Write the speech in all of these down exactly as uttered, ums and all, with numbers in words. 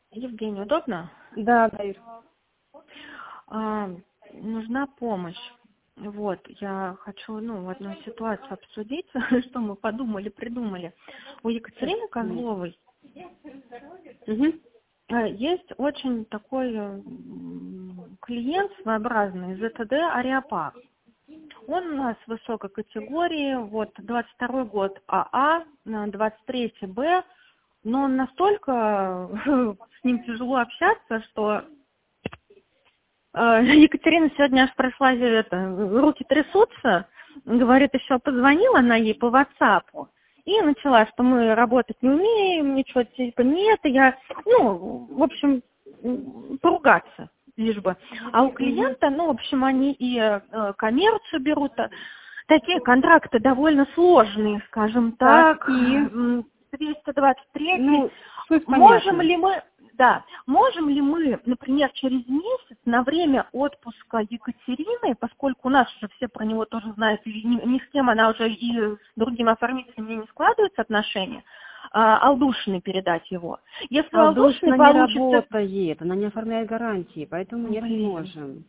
Евгений, удобно? Да, да, Ир. А, нужна помощь. Вот, я хочу, ну, одну ситуацию обсудить, что мы подумали, придумали. У Екатерины Козловой Угу. а, есть очень такой м, клиент своеобразный, ЗТД Ариапак. Он у нас высокой категории, вот, двадцать второй год АА, двадцать третий Б, но он настолько, с ним тяжело общаться, что Екатерина сегодня аж прошла, это, руки трясутся, говорит, еще позвонила она ей по ватсапу и начала, что мы работать не умеем, ничего типа нет, и я, ну, в общем, поругаться лишь бы. А у клиента, ну, в общем, они и э, коммерцию берут, такие контракты довольно сложные, скажем так, И, двести двадцать три. ну, суть Можем понятна. ли мы, да, можем ли мы, например, через месяц на время отпуска Екатерины, поскольку у нас уже все про него тоже знают, и ни, ни с кем она уже и с другим оформителем не складываются отношения, а, Алдушиной передать его. Если у Алдушиной Алдушина не получится... работает, она не оформляет гарантии, поэтому нет, не Блин. можем.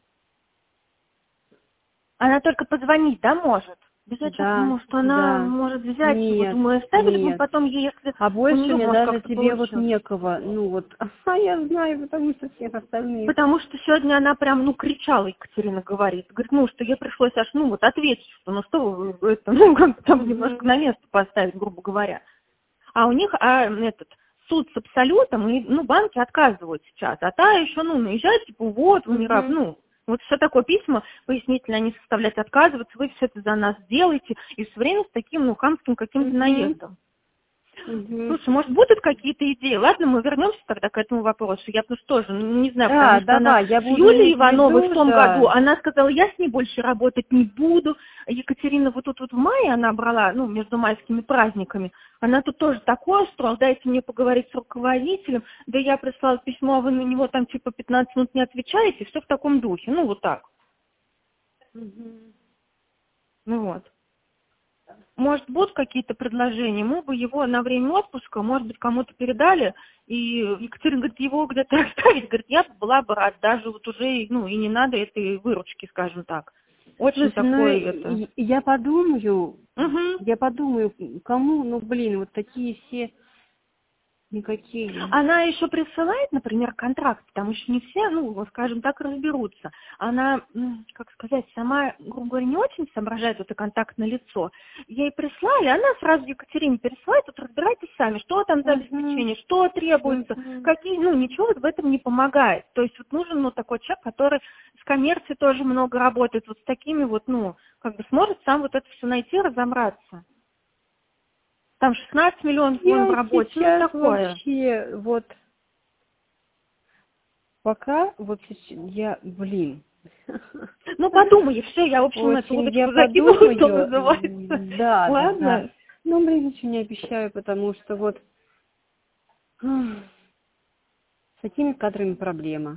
Она только позвонить, да, может? Я что Да, думаю, что она да. может взять его, Нет, думаю, оставить мы нет. потом ей, если А у больше нее, мне может, даже как-то тебе вот получилось. некого, ну вот, а я знаю, потому что всех остальных. Потому что сегодня она прям, ну, кричала, Екатерина говорит. Говорит, ну, что ей пришлось аж, ну, вот ответить, что, ну, что вы, это, ну, как там немножко на место поставить, грубо говоря. А у них, а, этот, суд с абсолютом, и, ну, банки отказывают сейчас. А та еще, ну, наезжает, типа, вот, вы не раб, Мгм. ну, вот все такое письма, пояснительно они составлять отказываются, вы все это за нас делаете, и все время с таким, ну, хамским каким-то Мгм. наездом. Мгм. Слушай, может, будут какие-то идеи? Ладно, мы вернемся тогда к этому вопросу. Я просто тоже ну, не знаю, потому Да, что да, она да, я с буду Юлией иметь в Ивановой в виду, том году, да. она сказала, я с ней больше работать не буду. Екатерина вот тут вот в мае она брала, ну, между майскими праздниками, она тут тоже такое устроила, дайте мне поговорить с руководителем, да я прислала письмо, а вы на него там типа пятнадцать минут не отвечаете, все в таком духе, ну, вот так. Мгм. Ну вот. Может, будут какие-то предложения, мы бы его на время отпуска, может быть, кому-то передали, и Екатерина говорит, его где-то оставить, говорит, я была бы рад, даже вот уже, ну, и не надо этой выручки, скажем так. Очень Слушай, ну такой, это... и- и я подумаю, Угу. я подумаю, кому, ну блин, вот такие все никакие. Она еще присылает, например, контракт, там еще не все, ну, вот скажем так, разберутся. Она, м, как сказать, сама, грубо говоря, не очень соображает это контактное лицо. Ей прислали, она сразу Екатерине пересылает, вот разбирайтесь сами, что там за Мгм. обеспечение, что требуется, Мгм. какие, ну, ничего вот в этом не помогает. То есть вот нужен, ну, такой человек, который с коммерцией тоже много работает, вот с такими вот, ну, как бы сможет сам вот это все найти, разобраться. Там шестнадцать миллионов вон в Я работе, ну, сейчас такое. вообще вот пока вот сейчас я, блин. Ну, подумай, все, я, в общем, эту Очень я удочку закинула, что подумаю. называется. Да, да, да. Ладно? Ну, блин, ничего не обещаю, потому что вот ах, с такими кадрами проблема.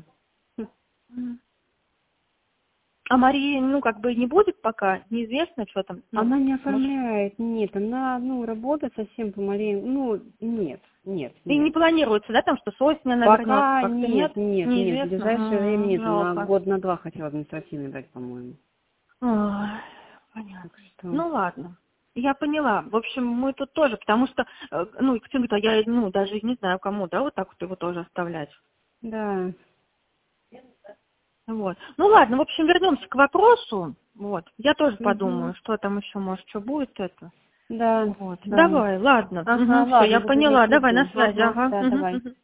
А Мария, ну, как бы не будет пока, неизвестно, что там, ну, Она не может. оформляет, нет, она, ну, работает совсем помаленьку, ну, нет, нет, И не нет. планируется, да, там, что с осени она вернется, Пока как-то нет? нет, нет, нет, в Неизвестно? ближайшее время М, нет, на жалко. год, на два хотела административный брать, по-моему. Ой, Так понятно. что, Ну, ладно. Я поняла. В общем, мы тут тоже, потому что, э, ну, Екатерина говорит, а я, ну, даже не знаю, кому, да, вот так вот его тоже оставлять. да. Вот. Ну ладно, в общем, вернемся к вопросу. Вот. Я тоже Угу. подумаю, что там еще, может, что будет это. Да, Вот. да. Давай, ладно. Ага, Угу, все, ладно, я буду иметь поняла. в Давай на виду. связи. Ага, Ага. да, Мгм, давай. мгм.